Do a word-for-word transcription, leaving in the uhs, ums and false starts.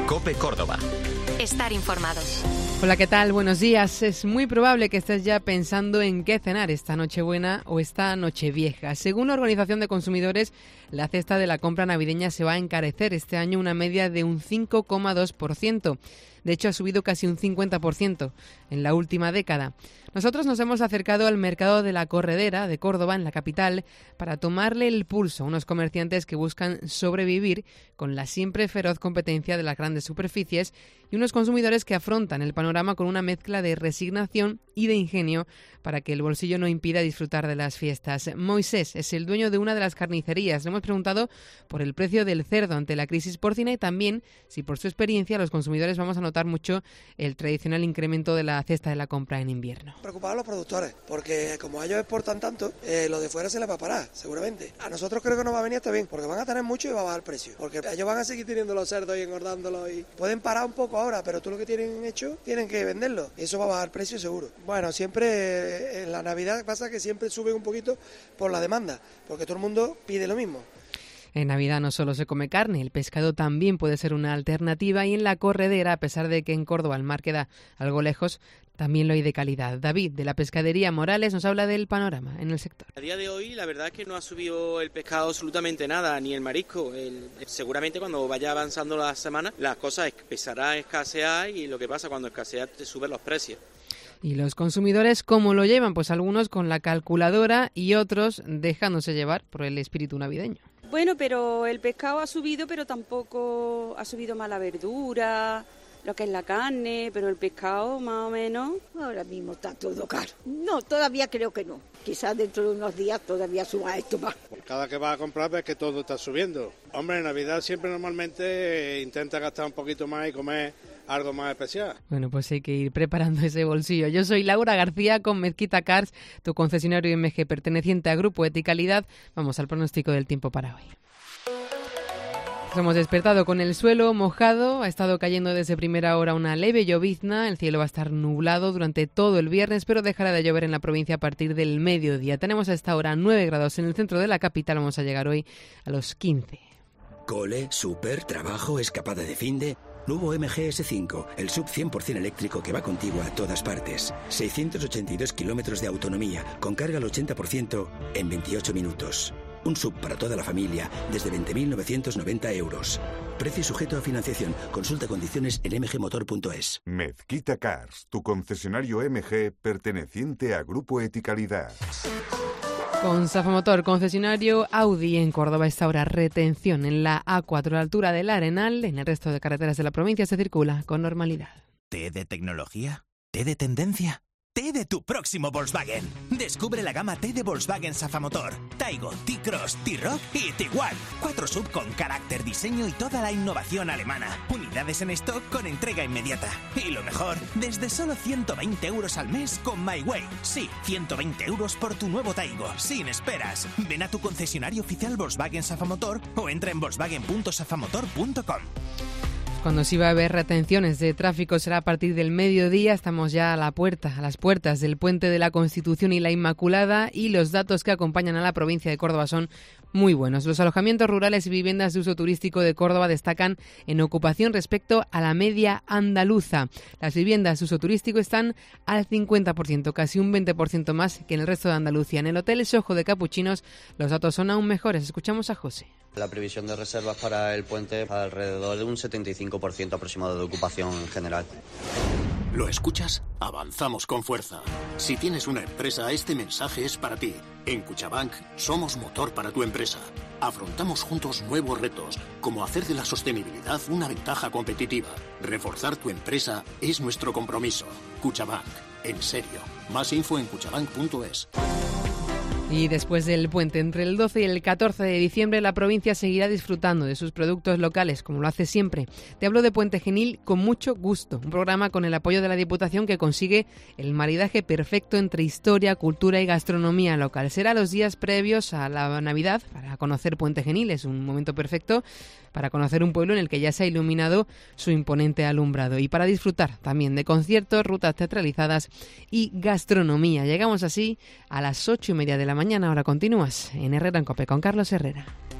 COPE Córdoba. Estar informados. Hola, ¿qué tal? Buenos días. Es muy probable que estés ya pensando en qué cenar esta Nochebuena o esta Nochevieja. Según la Organización de Consumidores, la cesta de la compra navideña se va a encarecer este año una media de un cinco coma dos por ciento. De hecho, ha subido casi un cincuenta por ciento en la última década. Nosotros nos hemos acercado al mercado de la Corredera de Córdoba, en la capital, para tomarle el pulso a unos comerciantes que buscan sobrevivir con la siempre feroz competencia de las grandes superficies y unos consumidores que afrontan el panorama con una mezcla de resignación y de ingenio para que el bolsillo no impida disfrutar de las fiestas. Moisés es el dueño de una de las carnicerías. Le hemos preguntado por el precio del cerdo ante la crisis porcina y también si por su experiencia los consumidores vamos a notar mucho el tradicional incremento de la cesta de la compra en invierno. Preocupados a los productores, porque como ellos exportan tanto, eh, lo de fuera se les va a parar, seguramente. A nosotros creo que nos va a venir hasta bien, porque van a tener mucho y va a bajar el precio. Porque ellos van a seguir teniendo los cerdos y engordándolos y pueden parar un poco ahora, pero tú lo que tienen hecho, tienen que venderlo. Y eso va a bajar el precio seguro. Bueno, siempre en la Navidad pasa que siempre sube un poquito por la demanda, porque todo el mundo pide lo mismo. En Navidad no solo se come carne, el pescado también puede ser una alternativa y en la Corredera, a pesar de que en Córdoba el mar queda algo lejos, también lo hay de calidad. David, de la pescadería Morales, nos habla del panorama en el sector. A día de hoy la verdad es que no ha subido el pescado absolutamente nada, ni el marisco. El, seguramente cuando vaya avanzando la semana las cosas empezarán a escasear y lo que pasa cuando escasea te suben los precios. ¿Y los consumidores cómo lo llevan? Pues algunos con la calculadora y otros dejándose llevar por el espíritu navideño. Bueno, pero el pescado ha subido, pero tampoco ha subido más la verdura, lo que es la carne, pero el pescado más o menos. Ahora mismo está todo caro. No, todavía creo que no. Quizás dentro de unos días todavía suba esto más. Cada que vas a comprar ves que todo está subiendo. Hombre, en Navidad siempre normalmente intenta gastar un poquito más y comer algo más especial. Bueno, pues hay que ir preparando ese bolsillo. Yo soy Laura García con Mezquita Cars, tu concesionario M G perteneciente a Grupo Eticalidad. Vamos al pronóstico del tiempo para hoy. Nos hemos despertado con el suelo mojado, ha estado cayendo desde primera hora una leve llovizna, el cielo va a estar nublado durante todo el viernes, pero dejará de llover en la provincia a partir del mediodía. Tenemos a esta hora nueve grados en el centro de la capital, vamos a llegar hoy a los quince. Cole, súper, trabajo, escapada de finde. Nuevo M G S cinco, el sub cien por ciento eléctrico que va contigo a todas partes. seiscientos ochenta y dos kilómetros de autonomía, con carga al ochenta por ciento en veintiocho minutos. Un sub para toda la familia desde veinte mil novecientos noventa euros. Precio sujeto a financiación. Consulta condiciones en m g motor punto es. Mezquita Cars, tu concesionario M G perteneciente a Grupo Eticalidad. Con Safamotor, concesionario Audi en Córdoba, esta hora retención en la A cuatro a la altura del Arenal. En el resto de carreteras de la provincia se circula con normalidad. ¿Té de tecnología? ¿Té de tendencia? Té de tu próximo Volkswagen. Descubre la gama T de Volkswagen Safamotor. Taigo, T-Cross, T-Roc y Tiguan. Cuatro sub con carácter, diseño y toda la innovación alemana. Unidades en stock con entrega inmediata. Y lo mejor, desde solo ciento veinte euros al mes con MyWay. Sí, ciento veinte euros por tu nuevo Taigo, sin esperas. Ven a tu concesionario oficial Volkswagen Safamotor o entra en volkswagen punto safamotor punto com. Cuando sí va a haber retenciones de tráfico será a partir del mediodía. Estamos ya a la puerta, a las puertas del Puente de la Constitución y la Inmaculada, y los datos que acompañan a la provincia de Córdoba son muy buenos. Los alojamientos rurales y viviendas de uso turístico de Córdoba destacan en ocupación respecto a la media andaluza. Las viviendas de uso turístico están al cincuenta por ciento, casi un veinte por ciento más que en el resto de Andalucía. En el Hotel Sojo de Capuchinos los datos son aún mejores. Escuchamos a José. La previsión de reservas para el puente alrededor de un setenta y cinco por ciento aproximado de ocupación en general. ¿Lo escuchas? Avanzamos con fuerza. Si tienes una empresa, este mensaje es para ti. En Cuchabank somos motor para tu empresa. Afrontamos juntos nuevos retos, como hacer de la sostenibilidad una ventaja competitiva. Reforzar tu empresa es nuestro compromiso. Cuchabank, en serio. Más info en cuchabank punto es. Y después del puente, entre el doce y el catorce de diciembre, la provincia seguirá disfrutando de sus productos locales, como lo hace siempre. Te hablo de Puente Genil con mucho gusto, un programa con el apoyo de la Diputación que consigue el maridaje perfecto entre historia, cultura y gastronomía local. Será los días previos a la Navidad para conocer Puente Genil. Es un momento perfecto para conocer un pueblo en el que ya se ha iluminado su imponente alumbrado y para disfrutar también de conciertos, rutas teatralizadas y gastronomía. Llegamos así a las ocho y media de la mañana. Ahora continúas en Herrera en Cope con Carlos Herrera.